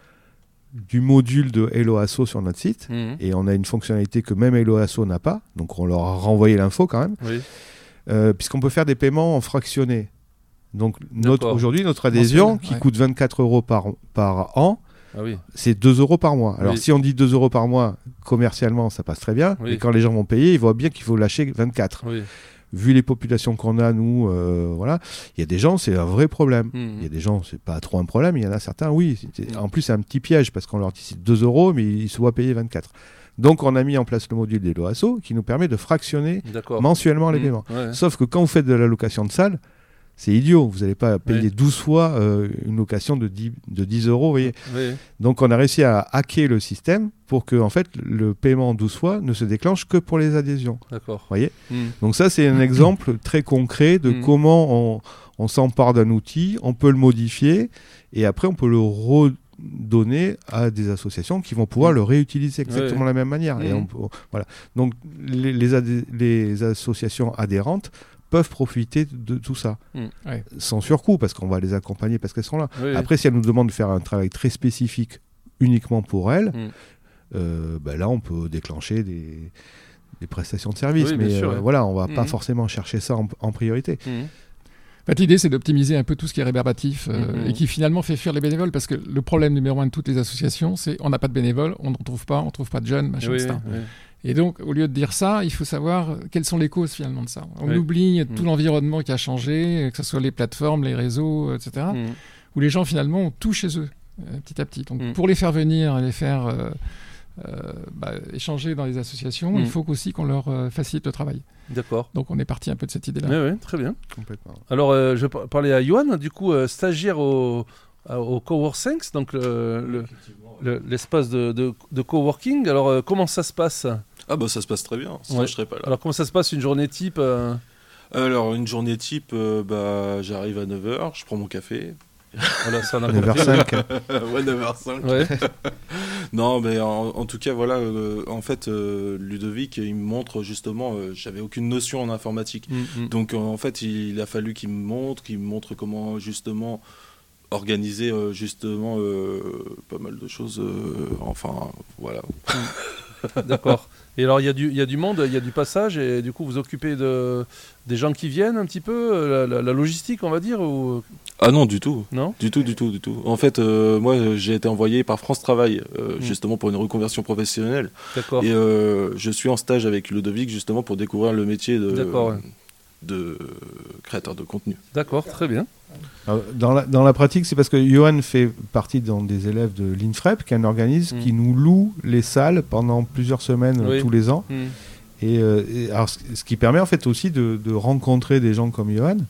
du module de Hello Asso sur notre site mmh. et on a une fonctionnalité que même Hello Asso n'a pas, donc on leur a renvoyé l'info quand même, oui. euh, puisqu'on peut faire des paiements en fractionné. Donc notre, aujourd'hui notre adhésion Mensuel, qui ouais. coûte vingt-quatre euros par, par an, ah oui. c'est deux euros par mois. Alors oui. si on dit deux euros par mois, commercialement ça passe très bien, oui. mais quand les gens vont payer, ils voient bien qu'il faut lâcher vingt-quatre. Oui. Vu les populations qu'on a, nous, euh, voilà, il y a des gens, c'est un vrai problème. Il mmh. y a des gens, c'est pas trop un problème. Il y en a certains, oui. C'est, en plus, c'est un petit piège parce qu'on leur dit c'est deux euros, mais ils se voient payer vingt-quatre. Donc, on a mis en place le module des Loasso qui nous permet de fractionner D'accord. mensuellement les mmh. paiements. Ouais. Sauf que quand vous faites de la location de salle, c'est idiot. Vous n'allez pas payer ouais. douze fois euh, une location de dix, de dix euros. Vous voyez. Ouais. Donc, on a réussi à hacker le système pour que en fait, le paiement douze fois ne se déclenche que pour les adhésions. D'accord. Vous voyez. Mmh. Donc, ça, c'est un exemple très concret de mmh. comment on, on s'empare d'un outil, on peut le modifier et après, on peut le redonner à des associations qui vont pouvoir mmh. le réutiliser exactement ouais. de la même manière. Mmh. Et on, voilà. Donc, les, les, adhé- les associations adhérentes peuvent profiter de, de tout ça, mmh. ouais. sans surcoût, parce qu'on va les accompagner, parce qu'elles sont là. Oui, Après, oui. si elles nous demandent de faire un travail très spécifique uniquement pour elles, Mmh. euh, bah là, on peut déclencher des, des prestations de services. Oui, mais bien sûr, euh, ouais. voilà, on va Mmh. pas forcément chercher ça en, en priorité. Mmh. En fait, l'idée, c'est d'optimiser un peu tout ce qui est rébarbatif euh, Mhm. et qui finalement fait fuir les bénévoles, parce que le problème numéro un de toutes les associations, c'est on n'a pas de bénévoles, on n'en trouve pas, on ne trouve pas de jeunes, machin, Oui, et cetera. oui, oui. Et donc, au lieu de dire ça, il faut savoir quelles sont les causes finalement de ça. On Oui. oublie tout Mhm. l'environnement qui a changé, que ce soit les plateformes, les réseaux, et cetera, Mmh. où les gens finalement ont tout chez eux, euh, petit à petit. Donc, Mhm. pour les faire venir, les faire euh, euh, bah, échanger dans les associations, Mhm. il faut aussi qu'on leur euh, facilite le travail. D'accord. Donc, on est parti un peu de cette idée-là. Oui, oui, très bien. Complètement. Alors, euh, je par- parlais à Johan, du coup, euh, stagiaire au, à- au Coworking, donc le, le- le- l'espace de, de, de coworking. Alors, euh, comment ça se passe? Ah bah ça se passe très bien, sinon Ouais. je serais pas là. Alors, comment ça se passe une journée type euh Alors une journée type, euh, bah, j'arrive à neuf heures, je prends mon café. Voilà, ça, on a neuf heures compris. cinq. Ouais, neuf heures cinq. Ouais. Non, mais en, en tout cas, voilà, euh, en fait, euh, Ludovic, il me montre justement, euh, j'avais aucune notion en informatique. Mm, mm. Donc, euh, en fait, il, il a fallu qu'il me montre, qu'il me montre comment justement organiser euh, justement euh, pas mal de choses. euh, enfin, voilà. D'accord. Et alors, il y, a du- il y a du monde, il y a du passage, et du coup, vous occupez de, des gens qui viennent un petit peu, euh, la, la- la logistique, on va dire, ou Ah non, du tout. non? Du tout, du tout, du tout. En fait, euh, moi, j'ai été envoyé par France Travail, euh, Mm. justement pour une reconversion professionnelle. D'accord. Et euh, je suis en stage avec Ludovic, justement, pour découvrir le métier de, D'accord, ouais. de créateur de contenu. D'accord, très bien. Alors, dans, la, dans la pratique, c'est parce que Johan fait partie dans des élèves de l'INFREP, qui est un organisme Mm. qui nous loue les salles pendant plusieurs semaines euh, Oui. tous les ans. Mm. Et, euh, et alors, ce ce qui permet en fait aussi de, de rencontrer des gens comme Johan,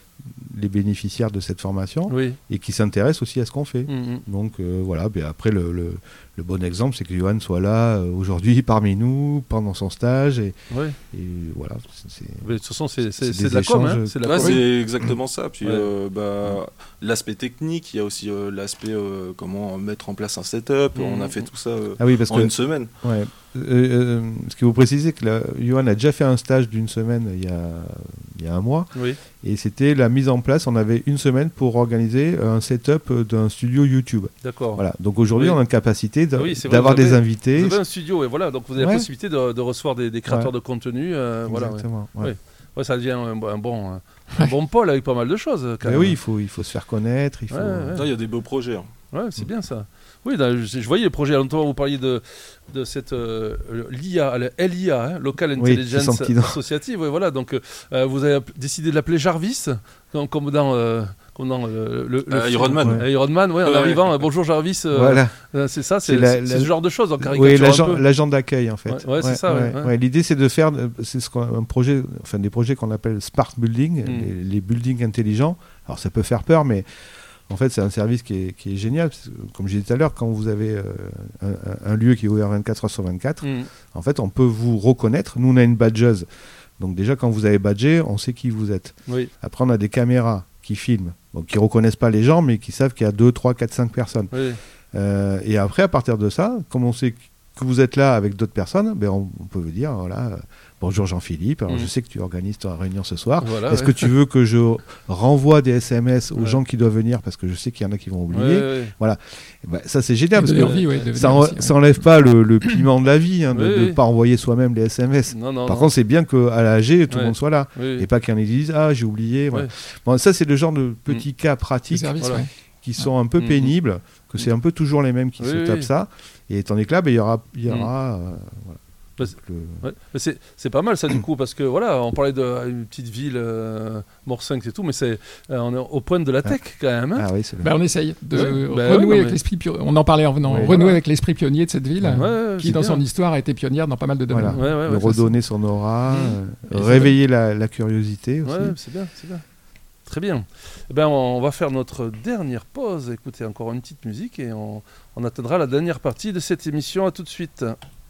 les bénéficiaires de cette formation, Oui. et qui s'intéressent aussi à ce qu'on fait. Mm, mm. Donc euh, voilà, ben après le, le, le bon exemple, c'est que Johan soit là euh, aujourd'hui parmi nous, pendant son stage, et, Ouais. et voilà. c'est- c'est- Mais de toute façon, c'est, c'est, C'est c'est des de la com, hein. échanges. C'est de la Ouais, com. c'est exactement ça. Puis Ouais. euh, bah, l'aspect technique, il y a aussi euh, l'aspect euh, comment mettre en place un setup. Mm. On a fait tout ça euh, Ah oui, parce en que une semaine. ouais, euh, euh, ce qu'il faut préciser, que la, Johan a déjà fait un stage d'une semaine il y a, il y a un mois, Oui. et c'était la mise en place. On avait une semaine pour organiser un setup d'un studio YouTube. D'accord. Voilà. Donc aujourd'hui, Oui. on a une capacité d'a- Ah oui, c'est vrai, d'avoir vous avez- des invités. Vous avez un studio, et voilà, donc vous avez la Ouais. possibilité de, de recevoir des, des créateurs Ouais. de contenu. euh, voilà, ouais. Exactement. ouais. Ouais. Ouais, ça devient un, bon- un bon, un, un bon pôle avec pas mal de choses. Quand Mais même. oui, il faut, il faut se faire connaître. Il faut... Ouais, ouais. Là, il y a des beaux projets. hein. Ouais, c'est bien ça. Oui, là, je, je voyais les projets. À longtemps, vous parliez de, de cette euh, l'I A, le L I A, hein, Local Oui, Intelligence c'est son petit nom. Associative. Ouais, voilà, donc euh, vous avez décidé de l'appeler Jarvis, comme, comme dans, euh, comme dans euh, le, le Euh, film. Iron Man. Euh, Iron Man, ouais, en Ouais. arrivant, euh, bonjour Jarvis. euh, Voilà. euh, c'est ça, c'est, C'est la- c'est- la- c'est ce genre de choses en Oui, caricature un l'agent, peu. l'agent d'accueil en fait. Ouais, ouais, c'est ça, ouais, ouais. ouais. L'idée c'est de faire, euh, c'est ce qu'on, un projet, enfin des projets qu'on appelle smart building, Mm. les, les buildings intelligents. Alors ça peut faire peur, mais en fait c'est un service qui est, qui est génial. Parce que, comme je disais tout à l'heure, quand vous avez euh, un, un lieu qui est ouvert vingt-quatre heures sur vingt-quatre, Mm. en fait on peut vous reconnaître. Nous on a une badgeuse, donc déjà quand vous avez badgé, on sait qui vous êtes. Oui, Après on a des caméras qui filment, donc qui reconnaissent pas les gens, mais qui savent qu'il y a deux, trois, quatre, cinq personnes. oui. Euh, et après, à partir de ça, comme on sait que vous êtes là avec d'autres personnes, ben on, on peut vous dire, voilà, euh, bonjour Jean-Philippe, alors Mm. je sais que tu organises ta réunion ce soir. Voilà, Est-ce ouais. que tu veux que je renvoie des S M S aux Ouais. gens qui doivent venir, parce que je sais qu'il y en a qui vont oublier. Ouais, ouais. Eh ben, ça c'est génial, parce donner que envie, ouais, de ça, venir en- aussi, ouais. ça enlève pas le, le piment de la vie, hein, de Oui, ne oui. pas envoyer soi-même les S M S. Non, non. Par non. contre, c'est bien qu'à l'A G, tout Ouais. le monde soit là. Oui, oui. Et pas qu'il y en ait qui disent, ah, j'ai oublié. Voilà. Ouais. Bon, ça, c'est le genre de petits cas Les pratiques services, Voilà. ouais. qui sont un peu Mhm. pénibles, que c'est un peu toujours les mêmes qui Oui, se oui, tapent oui. ça. Et étant donné que là, ben, il y aura, il y Mhm. aura euh, voilà. Bah, c'est- Le- Ouais. Mais c'est, c'est pas mal ça du coup, parce que voilà, on parlait d'une petite ville, euh, Morcinq et tout, mais c'est, euh, on est au point de la tech quand même. Hein. Ah oui, c'est le... Bah, on essaye de Ouais. Bah, renouer ouais, non, avec mais- l'esprit pio- On en parlait en venant. Ouais. renouer Voilà. avec l'esprit pionnier de cette ville, Ouais. Ouais, ouais, qui c'est dans bien. son histoire a été pionnière dans pas mal de domaines. Voilà. Ouais, ouais, de ouais, ça, redonner son aura, Mhm. euh, Et c'est réveiller la, la curiosité aussi. Ouais, c'est bien, c'est bien. Très bien. Eh ben, on va faire notre dernière pause, écouter encore une petite musique et on, on atteindra la dernière partie de cette émission. À tout de suite.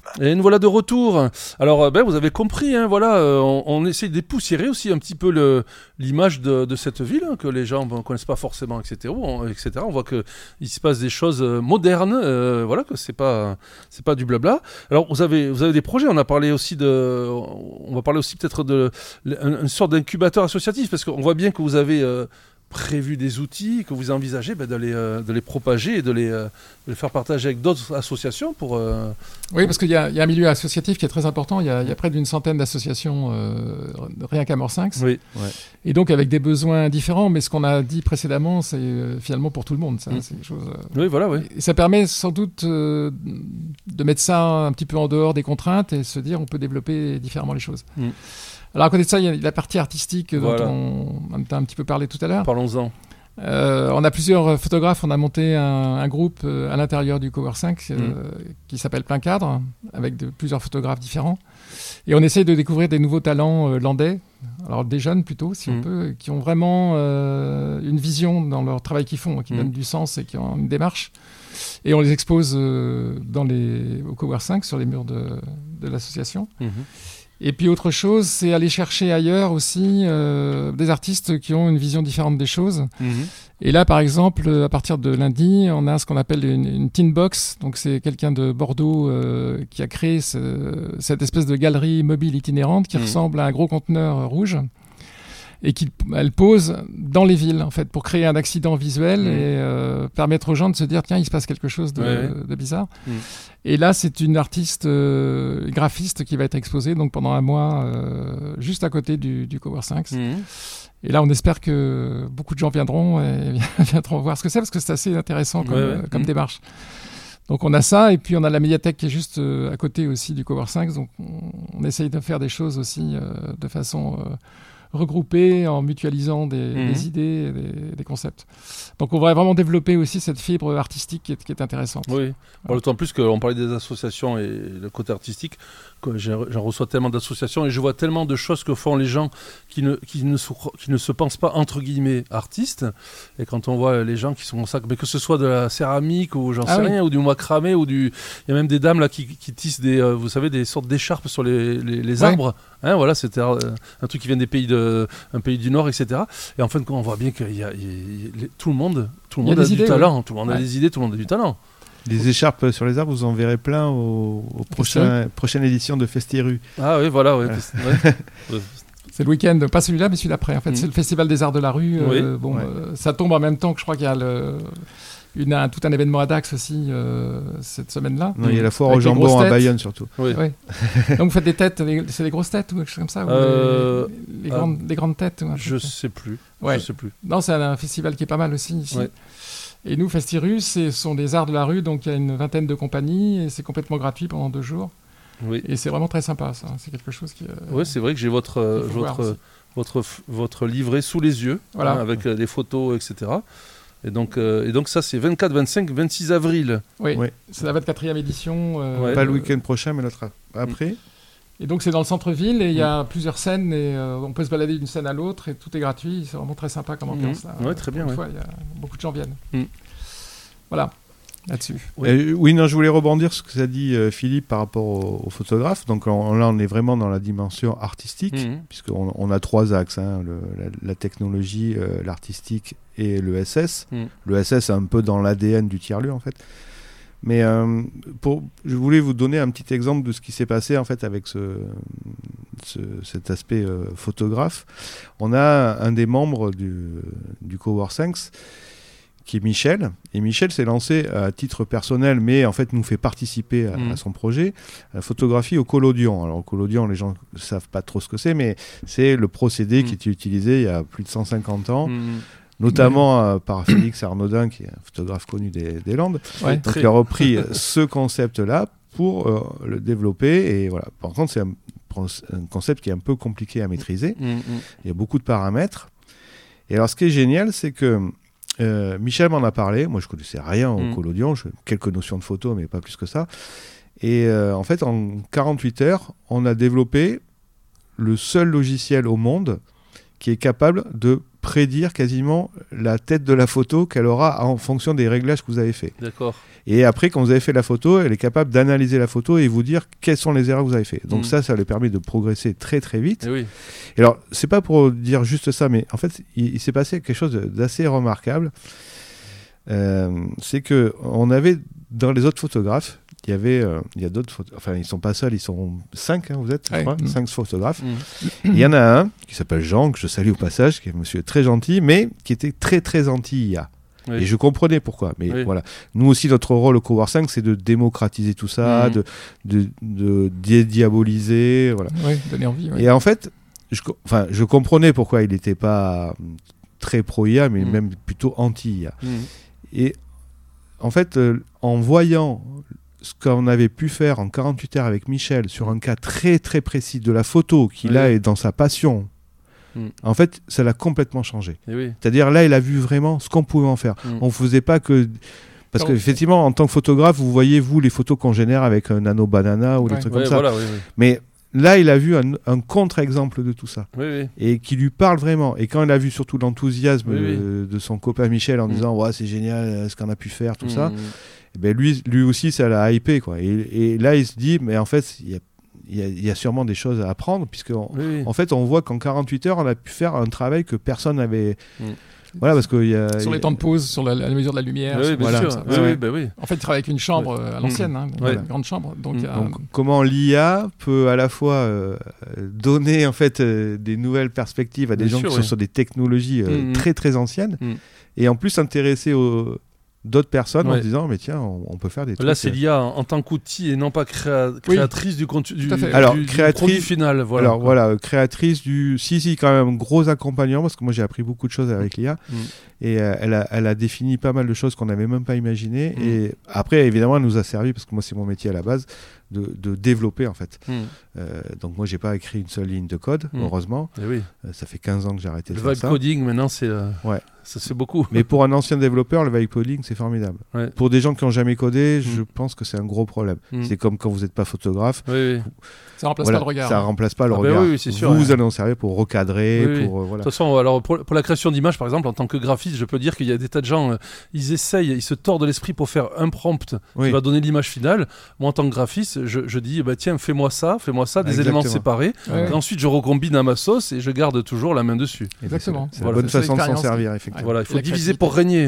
Et nous voilà de retour. Alors, ben, vous avez compris, hein, voilà, euh, on, on essaie de dépoussiérer aussi un petit peu le, l'image de, de cette ville, hein, que les gens ne connaissent pas forcément, et cetera. On, et cetera. On voit qu'il se passe des choses modernes, euh, voilà, que c'est pas, c'est pas du blabla. Alors, vous avez, vous avez des projets, on a parlé aussi de, on va parler aussi peut-être de, une, une sorte d'incubateur associatif, parce qu'on voit bien que vous avez euh, prévu des outils, que vous envisagez ben, de, les, euh, de les propager et de les, euh, de les faire partager avec d'autres associations pour... Euh... Oui, parce qu'il y a, il y a un milieu associatif qui est très important. Il y a, il y a près d'une centaine d'associations euh, rien qu'à Morsinx. Oui. Ouais. Et donc avec des besoins différents. Mais ce qu'on a dit précédemment, c'est euh, finalement pour tout le monde. Ça, mmh. c'est quelque chose, euh... Oui, voilà, oui. Et ça permet sans doute euh, de mettre ça un petit peu en dehors des contraintes et se dire on peut développer différemment les choses. Mmh. Alors à côté de ça, il y a la partie artistique voilà. dont on, on a un petit peu parlé tout à l'heure. Parlons-en. Euh, on a plusieurs photographes, on a monté un, un groupe euh, à l'intérieur du Coworking euh, mmh. qui s'appelle Plein Cadre, avec de, plusieurs photographes différents. Et on essaye de découvrir des nouveaux talents euh, landais, alors des jeunes plutôt, si mmh. on peut, qui ont vraiment euh, une vision dans leur travail qu'ils font, qui mmh. donnent du sens et qui ont une démarche. Et on les expose euh, dans les, au Coworking sur les murs de, de l'association. Mmh. Et puis autre chose, c'est aller chercher ailleurs aussi euh, des artistes qui ont une vision différente des choses. Mmh. Et là, par exemple, à partir de lundi, on a ce qu'on appelle une, une Teen Box. Donc c'est quelqu'un de Bordeaux euh, qui a créé ce, cette espèce de galerie mobile itinérante qui mmh. ressemble à un gros conteneur rouge et qu'elle pose dans les villes, en fait, pour créer un accident visuel mmh. et euh, permettre aux gens de se dire, tiens, il se passe quelque chose de, ouais. de bizarre. Mmh. Et là, c'est une artiste euh, graphiste qui va être exposée donc pendant un mois euh, juste à côté du, du Coworking. Mmh. Et là, on espère que beaucoup de gens viendront et viendront voir ce que c'est, parce que c'est assez intéressant comme, ouais, ouais. comme mmh. démarche. Donc on a ça, et puis on a la médiathèque qui est juste euh, à côté aussi du Coworking. Donc on, on essaye de faire des choses aussi euh, de façon... Euh, regroupés en mutualisant des, mmh. des idées et des, des concepts. Donc on va vraiment développer aussi cette fibre artistique qui est, qui est intéressante. Oui, bon, d'autant plus qu'on parlait des associations et le côté artistique, que j'en reçois tellement d'associations et je vois tellement de choses que font les gens qui ne, qui ne, se, qui ne se pensent pas entre guillemets artistes. Et quand on voit les gens qui sont ça, mais que ce soit de la céramique ou j'en ah sais oui. rien, ou du macramé, ou du... il y a même des dames là qui, qui tissent des, euh, vous savez, des sortes d'écharpes sur les, les, les arbres. Ouais. Hein, voilà, c'était euh, un truc qui vient des pays de, un pays du Nord, et cetera. Et en fin de compte, on voit bien qu'il y a, il y a tout le monde, tout le monde a, a du idées, talent, oui. tout le monde ouais. a des idées, tout le monde a du talent. Les écharpes sur les arbres, vous en verrez plein au, au prochain, prochaine édition de Festiru. Ah oui, voilà. Ouais, ouais. ouais. C'est le week-end, pas celui-là, mais celui d'après. En fait, mmh. c'est le Festival des Arts de la Rue. Oui. Euh, bon, ouais. euh, ça tombe en même temps que je crois qu'il y a le, une, un, tout un événement à Dax aussi euh, cette semaine-là. Non, il y a la foire au jambon à Bayonne surtout. Oui. Oui. Donc vous faites des têtes, les, c'est des grosses têtes ou quelque chose comme ça, euh, les, les, grandes, euh, les grandes têtes. Ouais, je sais plus. Ouais. Je sais plus. Non, c'est un, un festival qui est pas mal aussi ici. Ouais. Et nous, Festiru, ce sont des arts de la rue, donc il y a une vingtaine de compagnies et c'est complètement gratuit pendant deux jours. Oui. Et c'est vraiment très sympa, ça. C'est quelque chose qui. Euh, oui, c'est vrai que j'ai votre euh, votre votre votre livret sous les yeux, voilà. hein, avec euh, des photos, et cetera. Et donc euh, et donc ça, c'est vingt-quatre, vingt-cinq, vingt-six avril. Oui. oui. C'est la vingt-quatrième édition. Euh, ouais. Pas le week-end prochain, mais l'autre après. Mm. Et donc c'est dans le centre-ville et il mm. y a plusieurs scènes et euh, on peut se balader d'une scène à l'autre et tout est gratuit. C'est vraiment très sympa comme ambiance mm. là. Ouais, très bien. Une ouais. fois, y a, beaucoup de gens viennent. Mm. Voilà, là-dessus. Oui, euh, oui non, je voulais rebondir sur ce que ça dit euh, Philippe par rapport aux au photographes. Donc on, là, on est vraiment dans la dimension artistique, mm-hmm. puisqu'on on a trois axes, hein, le, la, la technologie, euh, l'artistique et le S S. Mm. Le S S est un peu dans l'A D N du tiers-lieu, en fait. Mais euh, pour, je voulais vous donner un petit exemple de ce qui s'est passé en fait avec ce, ce, cet aspect euh, photographe. On a un des membres du, du Coworking qui est Michel. Et Michel s'est lancé à titre personnel, mais en fait nous fait participer à, mmh. à son projet, à la photographie au collodion. Alors au collodion, les gens ne savent pas trop ce que c'est, mais c'est le procédé mmh. qui était utilisé il y a plus de cent cinquante ans. Mmh. Notamment euh, par Félix Arnaudin, qui est un photographe connu des, des Landes. Ouais, Donc, très... il a repris ce concept-là pour euh, le développer. Et voilà. Par contre, c'est un, un concept qui est un peu compliqué à maîtriser. Mmh, mmh. Il y a beaucoup de paramètres. Et alors, ce qui est génial, c'est que euh, Michel m'en a parlé. Moi, je ne connaissais rien au mmh. collodion. Je, quelques notions de photo, mais pas plus que ça. Et euh, en fait, en quarante-huit heures, on a développé le seul logiciel au monde qui est capable de prédire quasiment la tête de la photo qu'elle aura en fonction des réglages que vous avez fait. D'accord. Et après, quand vous avez fait la photo, elle est capable d'analyser la photo et vous dire quelles sont les erreurs que vous avez fait. Donc mmh. ça, ça lui permet de progresser très très vite. Et oui. Et alors, c'est pas pour dire juste ça, mais en fait, il, il s'est passé quelque chose d'assez remarquable. Euh, c'est que on avait dans les autres photographes, il y avait, euh, il y a d'autres, photo- enfin ils sont pas seuls, ils sont cinq, hein, vous êtes, ouais. je crois, mmh. cinq photographes. Mmh. Il y en a un qui s'appelle Jean, que je salue au passage, qui est un monsieur très gentil, mais qui était très très anti-I A. Oui. Et je comprenais pourquoi. Mais oui. voilà, nous aussi notre rôle au Cowork cinq, c'est de démocratiser tout ça, mmh. de, de, de dédiaboliser, voilà. Oui, donner envie. Oui. Et en fait, je, enfin, je comprenais pourquoi il n'était pas très pro-I A, mais mmh. même plutôt anti-I A. Mmh. Et en fait, euh, en voyant ce qu'on avait pu faire en quarante-huit heures avec Michel sur un cas très très précis de la photo qu'il oui. a et dans sa passion, mm. en fait, ça l'a complètement changé. Oui. C'est-à-dire là, il a vu vraiment ce qu'on pouvait en faire. Mm. On ne faisait pas que... Parce qu'effectivement, en tant que photographe, vous voyez, vous, les photos qu'on génère avec un nano banana ou ouais. des trucs ouais, comme voilà, ça. Oui, oui. Mais là, il a vu un, un contre-exemple de tout ça. Oui, oui. Et qui lui parle vraiment. Et quand il a vu surtout l'enthousiasme oui, de, oui. de son copain Michel en mm. disant ouais, c'est génial ce qu'on a pu faire, tout mm. ça, et ben lui, lui aussi, ça l'a hypé, quoi. Et, et là, il se dit mais en fait, il y a, il y a, il y a sûrement des choses à apprendre, puisque oui, oui. en fait, on voit qu'en quarante-huit heures, on a pu faire un travail que personne n'avait. Mm. Voilà, parce qu'il y a... Sur les temps de pause, sur la, la mesure de la lumière. Oui, bien voilà. sûr. Ça, oui, ça. Oui, bah oui. En fait, il travaille avec une chambre ouais. à l'ancienne, mmh. hein, ouais. une grande chambre. Donc, mmh. euh... donc comment l'I A peut à la fois euh, donner en fait, euh, des nouvelles perspectives à des bien gens sûr, qui oui. sont sur des technologies euh, mmh. très très anciennes, mmh. et en plus s'intéresser aux... d'autres personnes ouais. en se disant mais tiens on, on peut faire des là trucs. Là c'est l'I A en tant qu'outil et non pas créa... créatrice oui. du contenu du, du, alors, du, créatrice, du produit final. Voilà, alors quoi. Voilà, créatrice du... Si, si, quand même, gros accompagnement parce que moi j'ai appris beaucoup de choses avec l'I A mm. et euh, elle, a, elle a défini pas mal de choses qu'on n'avait même pas imaginées mm. et après évidemment elle nous a servi parce que moi c'est mon métier à la base de, de développer en fait. Mm. Euh, donc moi j'ai pas écrit une seule ligne de code, mm. heureusement. Et oui. Euh, ça fait quinze ans que j'ai arrêté le de faire ça. Le vibe coding maintenant c'est... Euh... Ouais. Ça c'est beaucoup. Mais pour un ancien développeur, le vibe coding, c'est formidable. Ouais. Pour des gens qui n'ont jamais codé, mm. je pense que c'est un gros problème. Mm. C'est comme quand vous n'êtes pas photographe. Oui, oui. Ça ne remplace voilà, pas le regard. Ça ne remplace pas le ah regard. Ben oui, c'est sûr, vous, ouais. vous allez en servir pour recadrer. Oui, pour, oui. euh, voilà. De toute façon, alors, pour, pour la création d'images, par exemple, en tant que graphiste, je peux dire qu'il y a des tas de gens, euh, ils essayent, ils se tordent l'esprit pour faire un prompt oui. qui va donner l'image finale. Moi, en tant que graphiste, je, je dis, bah, tiens, fais-moi ça, fais-moi ça, des Exactement. éléments séparés. Ouais. Et ensuite, je recombine à ma sauce et je garde toujours la main dessus. Exactement. C'est, c'est voilà. la bonne c'est façon de s'en servir, effectivement. Voilà, il faut diviser pour régner.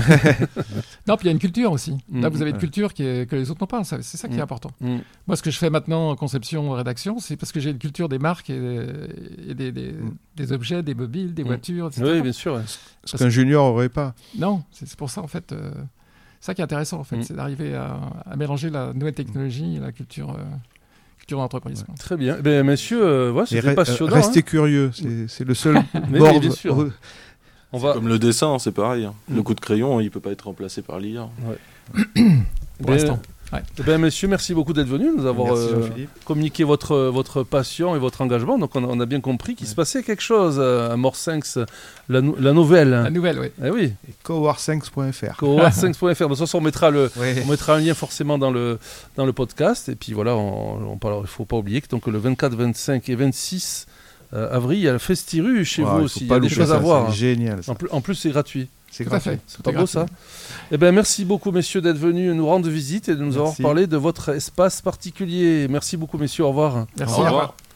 Non, puis il y a une culture aussi. Mmh. Là, vous avez une culture qui est, que les autres n'ont pas. C'est ça qui est mmh. important. Mmh. Moi, ce que je fais maintenant en conception, rédaction, c'est parce que j'ai une culture des marques et, et des, des, mmh. des objets, des mobiles, des mmh. voitures, et cetera. Oui, bien sûr. Ouais. Ce qu'un junior n'aurait pas. Non, c'est, c'est pour ça, en fait. Euh, c'est ça qui est intéressant, en fait. Mmh. C'est d'arriver à, à mélanger la nouvelle technologie et la culture... Euh, d'entreprise. Ouais. Très bien. Ben, messieurs, euh, ouais, c'était re- passionnant. Restez hein. curieux, c'est, c'est le seul mais bord. Oui, bien sûr. On va... Comme le dessin, c'est pareil. Hein. Mm. Le coup de crayon, il ne peut pas être remplacé par l'I A. Ouais. Pour ben, l'instant. Ouais. Ben, messieurs, merci beaucoup d'être venus, nous avoir euh, communiqué votre, votre passion et votre engagement. Donc, on a, on a bien compris qu'il ouais. se passait quelque chose à Morsinx, la, nou- la nouvelle. La nouvelle, oui. Eh oui. cowork cinq point f r. cowork cinq point f r. De toute façon, on mettra, le, ouais. on mettra un lien forcément dans le, dans le podcast. Et puis voilà, on, on parle, il ne faut pas oublier que donc, le vingt-quatre, vingt-cinq et vingt-six euh, avril, il y a le Festiru chez wow, vous aussi. Il y a des choses ça, à voir. C'est hein. génial. Ça. En, plus, en plus, c'est gratuit. C'est gratuit. C'est pas beau ça. Eh ben, merci beaucoup messieurs d'être venus nous rendre visite et de nous merci. avoir parlé de votre espace particulier. Merci beaucoup messieurs, au revoir. Merci. Au revoir.